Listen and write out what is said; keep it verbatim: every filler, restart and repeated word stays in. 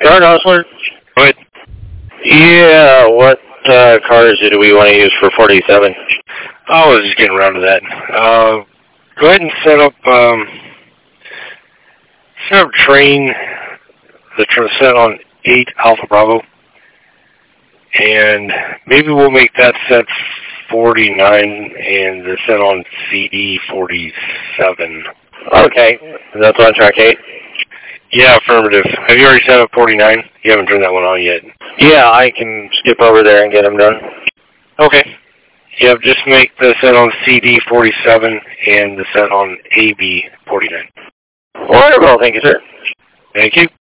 Guard Osler? Go ahead. Yeah, what uh, cars do we want to use for forty-seven? I was just getting around to that. Uh, go ahead and set up, um, set up train, the tr- set on eight Alpha Bravo. And maybe we'll make that set forty-nine and the set on C D forty-seven. Okay, that's on track eight? Yeah, affirmative. Have you already set up forty-nine? You haven't turned that one on yet. Yeah, I can skip over there and get them done. Okay. Yep, just make the set on C D forty-seven and the set on A B forty-nine. Wonderful, thank you, sir. Thank you.